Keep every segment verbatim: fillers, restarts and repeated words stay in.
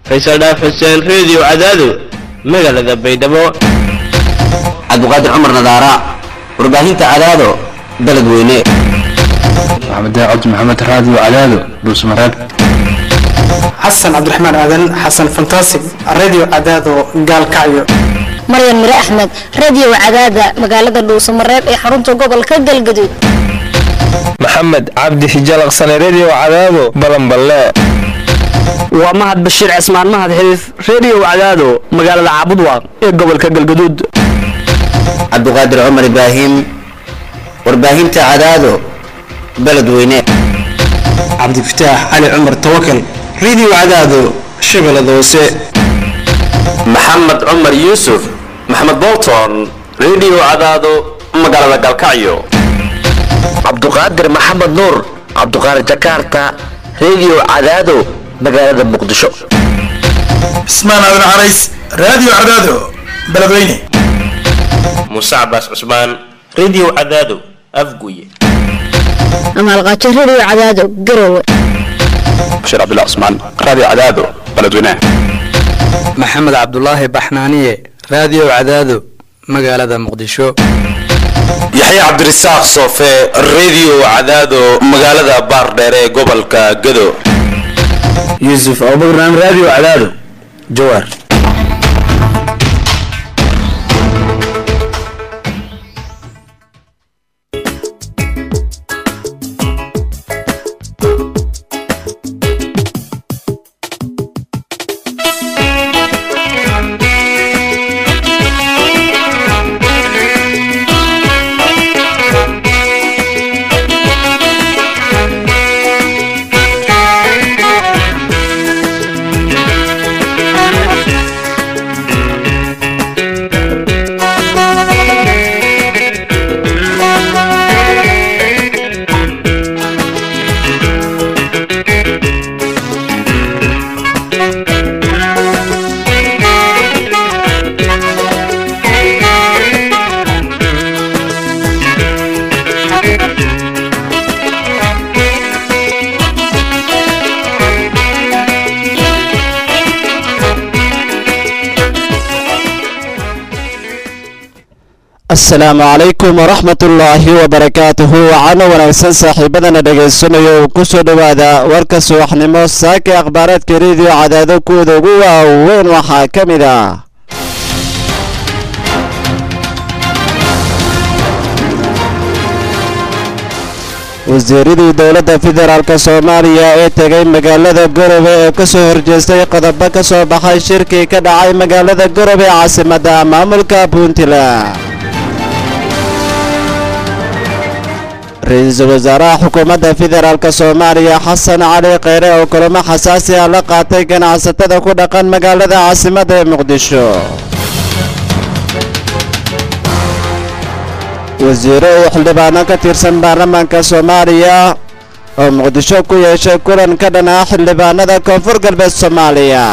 Faisal Dhaaf Xuseen Radio Cadaado magaalada Baydhabo. Cabduqaadir Cumar Nadaara warbaahinta Cadaado Beledweyne. Maxamed Daacad Maxamed Radio Cadaado Dhuusamareeb. Xasan Cabdiraxmaan Aadan Xasan Fantastic Radio Cadaado Gaalkacyo. Maryam Mire Axmed Radio Cadaada magaalada Dhuusamareeb ee xarunta gobolka Galgaduud. Maxamed Cabdi Xijalaqsan Radio Cadaado Balanballe. waa Mahad Bashiir Cismaan Mahad Xiriif Radio Cadaado magaalada Caabudwaaq ee gobolka Galgaduud. Cabduqaadir Cumar Ibraahim warbaahinta Cadaado Beledweyne. Cabdi Fataax Ali Cumar Tawakkal Radio Cadaado Shabeellada Hoose. Maxamed Cumar Yuusuf Maxamed Bolton Radio Cadaado magaalada Galkacyo. Cabduqaadir Maxamed Nuur Cabduqaadir Jakarta Radio Cadaado magaalada Muqdisho. Ismaan Aadan Carays Radio Cadaado Beledweyne. Musa Abbas Usman Radio Cadaado Afguye. Amal Qaaji Radio Cadaado Garowe. Bashir Abdullah Usman Radio Cadaado Beledweyne. Maxamed Cabdullaahi Baxnaaniye Radio Cadaado magaalada Muqdisho. Yaxya Cabdirasaaq Soofe Radio Cadaado magaalada Baardheere ee gobolka Gado. Yusuf Abubakar Radio Cadaado Jawhar. السلام عليكم ورحمة الله وبركاته وعنا ونكسن صاحبنا dhageysanaya ku soo dhawaada warka subaxnimo saaka akhbaaradka radio Cadaado kooda ugu waaweyn waxa kamid ah wasiiradii dowladda federaalka Soomaaliya ee tagay magaalada Garowe ee ka soo horjeestay qodobo ka soo baxay shirki ka dhacay magaalada Garowe caasimadda maamulka Puntland. Ra'iisul Wasaaraha Xukuumadda Federaalka Soomaaliya Xasan Cali Kheyre oo kulamo xasaasi ah la qaatay ganacsatada ku dhaqan magaalada caasimadda ee Muqdisho. wasiiro oo xildhibaano ka tirsan baarlamaanka Soomaaliya oo Muqdisho ku yeeshay kulan ka dhan ah xildhibaanada Koonfur Galbeed Soomaaliya.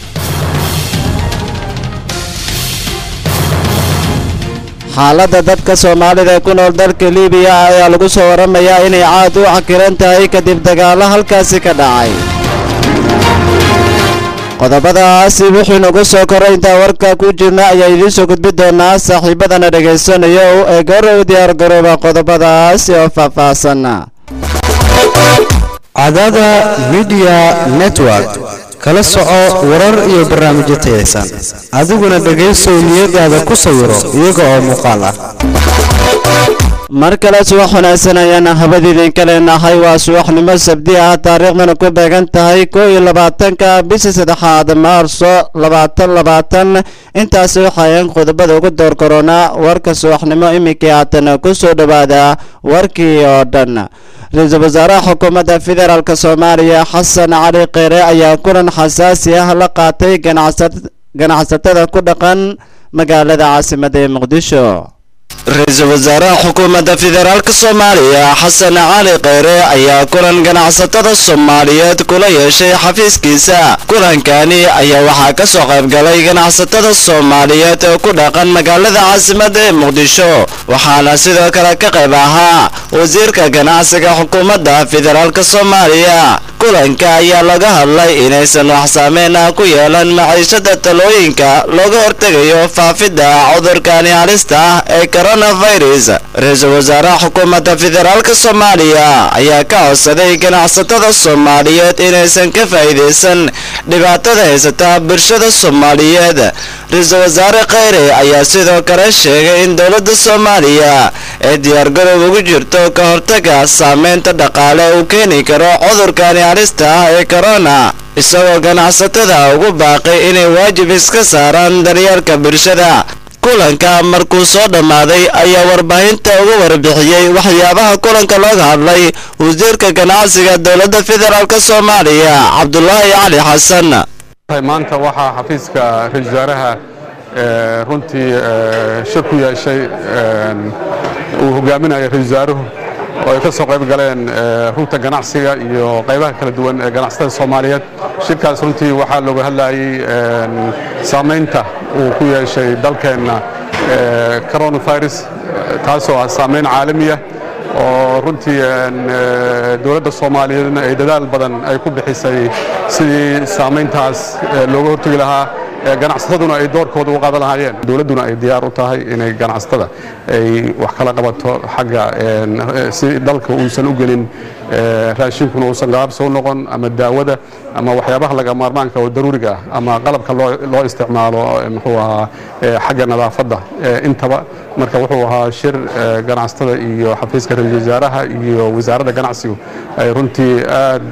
xaaladda dadka Soomaalida ku nool dalka Liibiya ayaa lagu soo waramayaa inay caad u cakiran tahay kadib dagaalo halkaasi ka dhacay. qodobadaasi wixii nagu soo koray inta warka ku jirna ayaa idin soo gudbin doonaa saaxiibadana dhageysanaya ee garow diyaar garooba qodobadaasi oo faahfaahsan. Cadaada Media Network kala soco warar iyo barnaamijyo tayeysan adiguna dhageyso niyadaada ku sawiro iyaga oo muuqaal ah. mar kale subax wanaagsan ayaan habadiidin kale nahay waa subaxnimo sabti ah taariikhdana ku beegan tahay koob iyo labaatanka bisha saddexaad maarso labaatan labaatan intaas waxaan qodobada ugu door corona warka subaxnimo imika haatan ku soo dhawaada warkii oo dhan. Ra'iisul Wasaaraha Xukuumadda Federaalka Soomaaliya Xasan Cali Kheyre ayaa kulan xasaasi ah la qaatay ganacsatada ku dhaqan magaalada caasimadda ee Muqdisho. Ra'iisul Wasaaraha Xukuumadda Federaalka Soomaaliya Xasan Cali Kheyre ayaa kulan ganacsatada Soomaaliyeed kula yeeshay xafiiskiisa. kulankani ayaa waxaa ka soo qayb galay ganacsatada Soomaaliyeed oo ku dhaqan magaalada caasimadda ee Muqdisho waxaana sidoo kale ka qayb ahaa wasiirka ganacsiga Xukuumadda Federaalka Soomaaliya kulanka ayaa laga hadlay inaysan wax saameyn ah ku yeelan maciishada talooyinka looga hortegayo faafidda cudurkani halista ah ee coronavirus. ra-iisul wasaaraha xukuumadda federaalka soomaaliya ayaa ka codsaday ganacsatada soomaaliyeed inaysan ka faa'iidaysan dhibaatada haysata bulshada soomaaliyeed. ra-iisul wasaare kheyre ayaa sidoo kale sheegay in dowladda soomaaliya ay diyaargarow ugu jirto ka hortaga saameynta dhaqaale uu keeni karo cudurkani halista ah ee corona, isagoo ganacsatada ugu baaqay inay waajib iska saaraan daryeelka bulshada. kulanka markuu soo dhammaaday ayaa warbaahinta uga warbixiyey waxyaabaha kulanka looga hadlay wasiirka ganacsiga dowladda federaalk soomaaliya cabdulaahi cali xasan. maanta waxaa xafiiska ra-iisul wasaaraha runtii shir ku yeeshay uu hogaaminayo ra-iisul wasaaruhu oo ay ka soo qayb galeen runta ganacsiga iyo qaybaha kala duwan ee ganacsatada Soomaaliyeed. shirkaas runtii waxaa looga hadlayay saameynta uu ku yeeshay dalkeena coronavirus, taasoo ah saameyn caalami ah oo runtii dowladda Soomaaliyeed ay dadaal badan ay ku bixisay sidii saameyntaas looga hortagi lahaa, ganacsataduna ay doorkooda u qaadan lahaayeen. dowladuna ay diyaar u tahay inay ganacsatada ay wax kala qabato xagga si dalka uusan u gelin raashinkuna uusan gaabso noqon ama daawada ama waxyaabaha laga maarmaanka oo daruuriga ah ama qalabka loo loo isticmaalo muxuu ahaa xagga nadaafadda intaba. marka wuxuu ahaa shir ganacsatada iyo xafiiska ra-iisul wasaaraha iyo wasaaradda ganacsigu ay runtii aad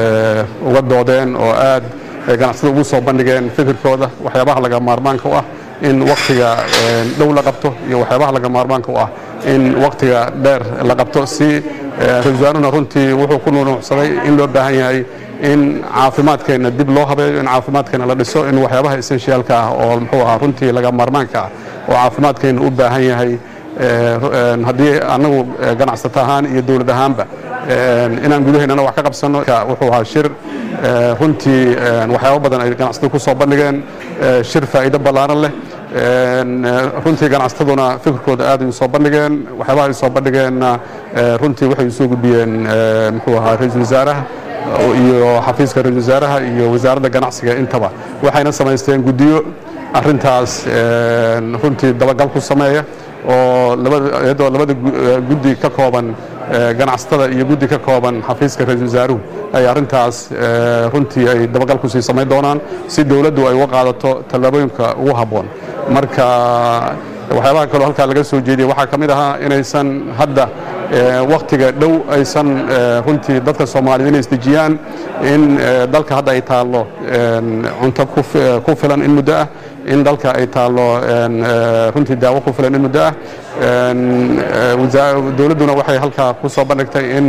uga doodeen oo aad ganacsatada ugu soo bandhigeen fikirkooda waxyaabaha laga maarmaanka u ah in waqtiga dhow la qabto iyo waxyaabaha laga maarmaanka u ah in waqtiga dheer la qabto. si ra-iisul wasaarahuna runtii wuxuu ku nuunuucsaday in loo baahan yahay in caafimaadkeena dib loo habeeyo, in caafimaadkeena la dhiso, in waxyaabaha essentialka ah oo muxuu ahaa runtii laga maarmaanka ah oo caafimaadkeena u baahan yahay haddii anagu ganacsato ahaan iyo dowlad ahaanba inaan gudaheennana wax ka qabsano. wuxuu ahaa shir runtii waxyaabo badan ay ganacsatada ku soo bandhigeen, shir faa'iido ballaaran leh. runtii ganacsataduna fikirkooda aad ay soo bandhigeen, waxyaabaha ay soo bandhigeenna runtii waxay soo gudbiyeen muxuu ahaa ra-iisul wasaaraha iyo xafiiska ra-iisul wasaaraha iyo wasaaradda ganacsiga intaba. waxayna samaysteen guddiyo arrintaas runtii dabagal ku sameeya oo iyadoo labada guddi ka kooban ganacsatada iyo guddi ka kooban xafiiska ra-iisul wasaaruhu ay arrintaas runtii ay dabagal ku sii samayn doonaan si dowladdu ay uga qaadato tallaabooyinka ugu habboon. marka waxyaabaha kaloo halkaa laga soo jeediyey waxaa ka mid ahaa inaysan hadda waqtiga dhow aysan runtii dadka Soomaaliyeed inay isdejiyaan in dalka hadda ay taalo cunto ku filan in muddo ah, in dalka ay taalo runtii daawo ku filan in muddo ah. dowladduna waxay halkaa ku soo bandhigtay in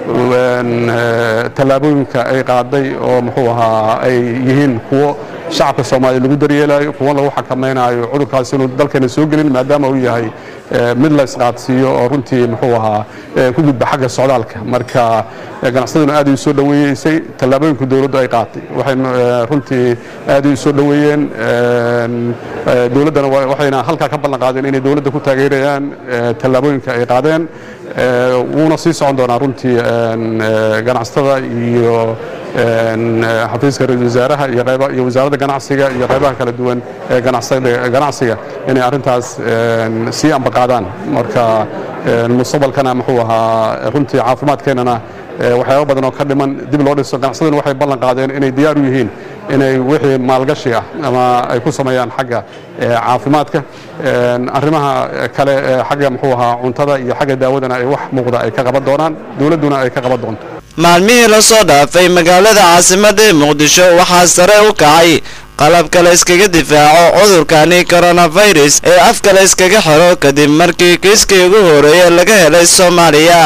tallaabooyinka ay qaaday oo muxuu ahaa ay yihiin kuwo shacabka Soomaaliyeed lagu daryeelayo, kuwa lagu xakamaynayo cudurkaas inuu dalkeena soo gelin maadaama uu yahay mid la isqaadsiiyo oo runtii muxuu ahaa ku gudba xagga socdaalka. marka ganacsaduna aad ay soo dhaweeysay tallaabooyinka dowladdu ay qaatay, waxayna runtii aad ay soo dhaweeyeen. dowladdana waxayna halkaa ka ballan qaadeen inay dowladda ku taageerayaan tallaabooyinka ay qaadeen. wuuna sii socon doonaa runtii ganacsatada iyo xafiiska ra-iisul wasaaraha iyo qayba iyo wasaaradda ganacsiga iyo qaybaha kala duwan ee ganacsiga inay arrintaas sii ambaqaadaan. marka mustaqbalkana muxuu ahaa runtii caafimaadkeenana waxyaabo badan oo ka dhiman dib loo dhiso. ganacsaduna waxay ballan qaadeen inay diyaar u yihiin inay wixii maalgashi ah ama ay ku sameeyaan xagga caafimaadka. arrimaha kale xagga muxuu ahaa cuntada iyo xagga daawadana ay wax muuqda ay ka qaban doonaan, dowladduna ay ka qaban doonto. maalmihii la soo dhaafay magaalada caasimadda ee muqdisho waxaa sare u kacay qalabka la iskaga difaaco cudurkani coronavirus ee afka la iskaga xiro kadib markii kiiskii ugu horeeyay laga helay Soomaaliya.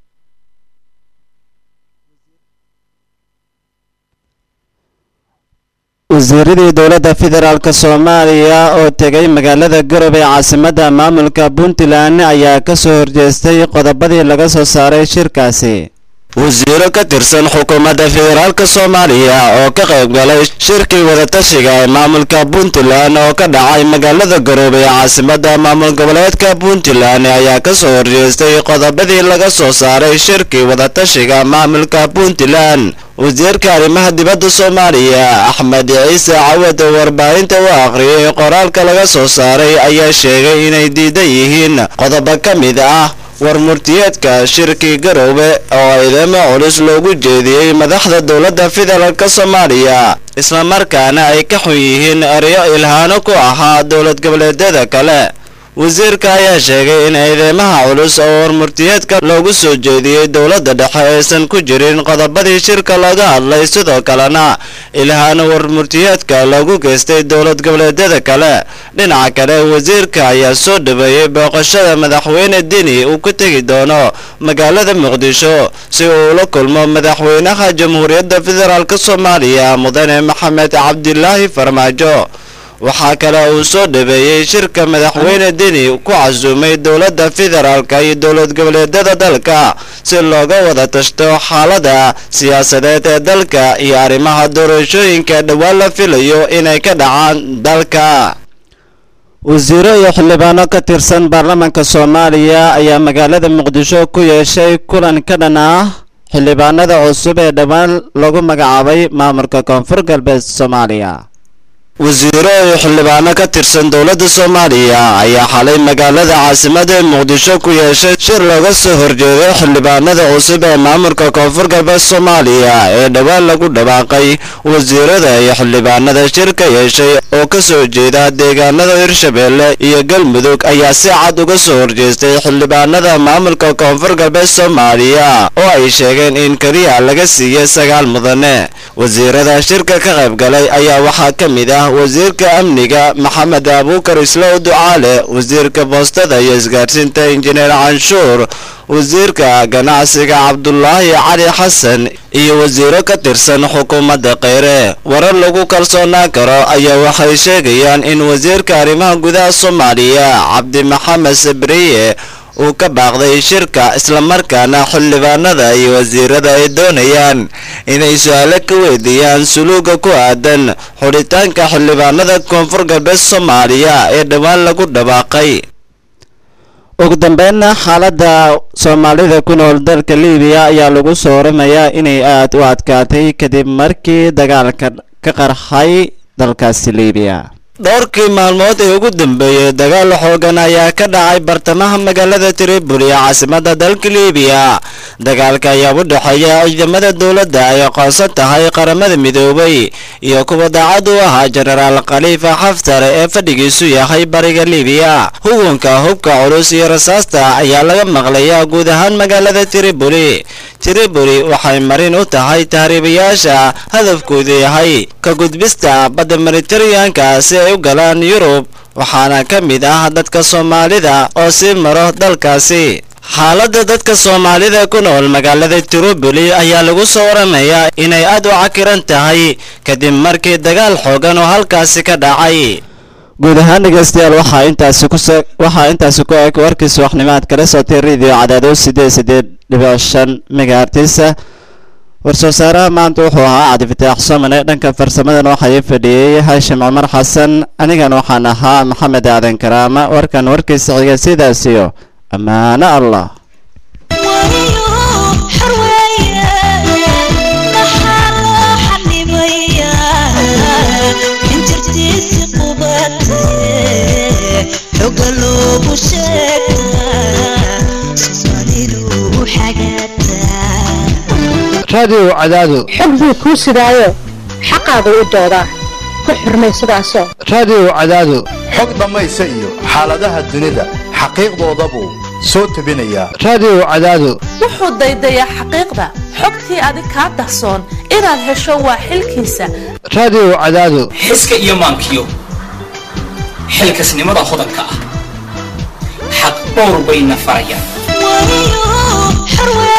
wasiiradii dowladda federaalk Soomaaliya oo tegay magaalada Garowe ee caasimadda maamulka Puntland ayaa ka soo horjeestay qodobadii laga soo saaray shirkaasi. wasiiro ka tirsan xukuumadda federaalk Soomaaliya oo ka qayb galay shirkii wadatashiga ee maamulka Puntland oo ka dhacay magaalada Garowe ee caasimadda maamul goboleedka Puntland ayaa ka soo horjeestay qodobadii laga soo saaray shirkii wadatashiga maamulka Puntland. wasiirka arrimaha dibadda Soomaaliya Axmed Ciise Cawad oo warbaahinta u akhriyay qoraalka laga soo saaray ayaa sheegay inay diidan yihiin qodobo ka mid ah warmurtiyeedka shirki Garowe oo ciidamo culus loogu jeediyay madaxda dowladda federaalka Soomaaliya isla markaana ay ka xun yihiin erayo ilhaano ku ahaa dowlad goboleedyada kale. wasiirka ayaa sheegay in ciidamaha culus oo warmurtiyeedka loogu soo jeediyay dowladda dhexe aysan ku jirin qodobadii shirka laga hadlay sidoo kalena ilhaano warmurtiyeedka loogu geystay dowlad goboleedyada kale. dhinaca kale wasiirka ayaa soo dhaweeyay booqashada madaxweyne Deni uu ku tegi doono magaalada Muqdisho si uu la kulmo madaxweynaha Jamhuuriyadda Federaalka Soomaaliya Mudane Maxamed Cabdilaahi Farmaajo. waxaa kale uu soo dhaweeyay shirka madaxweyne Deni ku casuumay dowladda federaalka iyo dowlad goboleedyada dalka si looga wada tashto xaaladda siyaasadeed ee dalka iyo arrimaha doorashooyinka dhawaan la filayo inay ka dhacaan dalka. wasiiro iyo xildhibaano ka tirsan baarlamaanka Soomaaliya ayaa magaalada Muqdisho ku yeeshay kulan ka dhan ah xildhibaanada cusub ee dhawaan lagu magacaabay maamulka Koonfur Galbeed Soomaaliya. wasiiro iyo xildhibaano ka tirsan dowladda Soomaaliya ayaa xalay magaalada caasimadda Muqdisho ku yeeshay shir looga soo horjeeday xildhibaanada cusub ee maamulka Koonfur Galbeed Soomaaliya ee dhawaan lagu dhawaaqay. wasiirada iyo xildhibaanada shirka yeeshay oo ka soo jeeda deegaanada Hirshabeelle iyo Galmudug ayaa si cad uga soo horjeestay xildhibaanada maamulka Koonfur Galbeed Soomaaliya oo ay sheegeen in kaliya laga siiyay sagaal mudane. wasiirada shirka ka qayb galay ayaa waxaa ka mid ah wasiirka amniga Maxamed Abuukar Islow Ducaale, wasiirka boostada iyo isgaarsiinta Injineer Canshuur, wasiirka ganacsiga Cabdullaahi Cali Xasan iyo wasiiro ka tirsan xukuumadda Kheyre. warar lagu kalsoonaan karo ayaa waxay sheegayaan in wasiirka arrimaha gudaha Soomaaliya Cabdi Maxamed Sabriye uu ka baaqday shirka isla markaana xildhibaanada iyo wasiirada ay doonayaan inay su'aalo ka weydiiyaan suluuga ku aadan xulitaanka xildhibaanada Koonfur Galbeed Soomaaliya ee dhawaan lagu dhawaaqay. ugu dambeynna xaaladda Soomaalida ku nool dalka Liibiya ayaa lagu soo waramayaa inay aad u adkaatay kadib markii dagaalka ka qarxay dalkaasi Liibiya. dhowrkii maalmood ee ugu dambeeyay dagaal xoogan ayaa ka dhacay bartamaha magaalada Tripoli ee caasimadda dalka Liibiya. dagaalka ayaa u dhaxeeya ciidamada dowladda ay aqoonsan tahay qaramada midoobay iyo kuwa daacad u ahaa Generaal Khalifa Haftar ee fadhigiisu yahay bariga Liibiya. hugunka hubka culus iyo rasaasta ayaa laga maqlayaa guud ahaan magaalada Tripoli. Tripoli waxay marin u tahay tahriibayaasha hadafkoodu yahay ka gudbista badda Mediterranean-ka si ay u galaan Yurub, waxaana ka mid ah dadka Soomaalida oo sii maro dalkaasi. xaaladda dadka Soomaalida ku nool magaalada Tripoli ayaa lagu soo waramayaa inay aad u cakiran tahay kadib markii dagaal xoogan oo halkaasi ka dhacay. guud ahaan dhegeystayaal waxaa intaasi ku waxaa intaasi ku eg warkiisa waxnimaad kala socotay radio Cadaado sideed sideed dhibic shan megahertz. warsoo saaraha maanta wuxuu ahaa Cabdi Fataax Soomane, dhanka farsamadan waxaa fadhiyay Haashim Cumar Xasan, anigana waxaan ahaa Maxamed Aadan Karaama. warkan warkiisa xiga sidaas iyo amaana Allah. radio Cadaado xog buu ku sidaayo xaqaadu u doodaa ku xirmay sidaaso. radio Cadaado xog dhamaysa iyo xaaladaha dunida xaqiiqdooda buu soo tabinaya. radio Cadaado wuxuu daydayaa xaqiiqda xogtii adig ka dahsoon inaad hesho waa xilkiisa. radio Cadaado xiska iyo maankiyo xilkasnimada hodanka ah xaq dhowr bayna farayaan.